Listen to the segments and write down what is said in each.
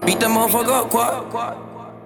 Beat that motherfucker up, quad.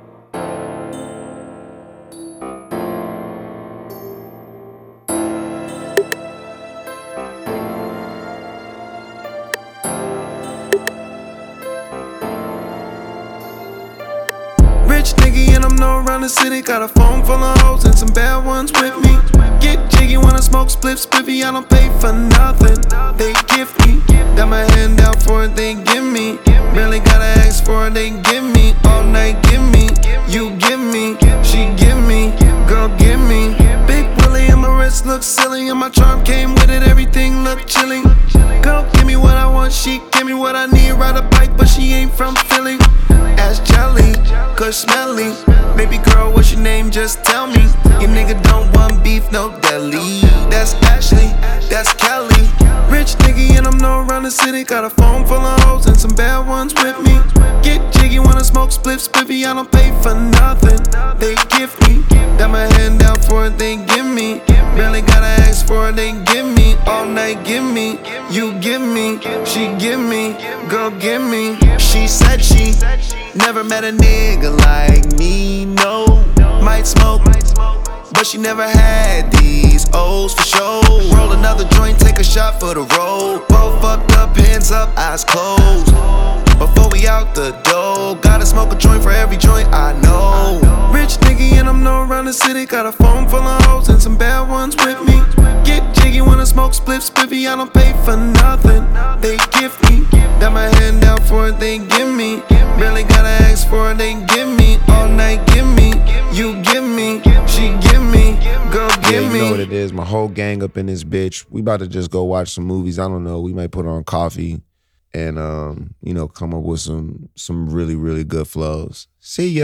Rich nigga and I'm known around the city. Got a phone full of hoes and some bad ones with me. Get jiggy when I smoke spliffy. I don't pay for nothing, they gift me. Got my hand out for it, they give me. Barely gotta ask for it, they give me. All night, give me. You give me, she give me. Girl, give me. Big Willie and my wrist look silly. And my charm came with it, everything look chilly. Girl, give me what I want, she give me what I need. Ride a bike, but she ain't from Philly. Ass jelly, good smelly. Baby girl, what's your name? Just tell me. Your nigga don't want beef, no deli. That's Ashley, that's Kelly. Rich nigga and I'm known around the city. Got a phone full of hoes and some bad ones with me. Get jiggy when I smoke spliffy. I don't pay for nothing, they gift me. Got my hand out for it, they give me. Barely gotta ask for it, they give me. All night, give me. You give me, she give me. Girl, give me. She said she never met a nigga like me, no. Might smoke, but she never had these O's for sure. Roll another joint, take a shot for the road. Both fucked up, hands up, eyes closed. Before we out the door, gotta smoke a joint for every joint I know. Rich nigga and I'm known around the city. Got a phone full of hoes and some bad ones with me. Get jiggy when I smoke spliffy. I don't pay for nothing, they gift me. Got my hand out for it, they give me. Barely gotta ask for it, they give me. All night, give me. You give me, she give me. Girl, give me. You know what it is, my whole gang up in this bitch. We about to just go watch some movies. I don't know, we might put on coffee and you know, come up with some really, really good flows. See ya.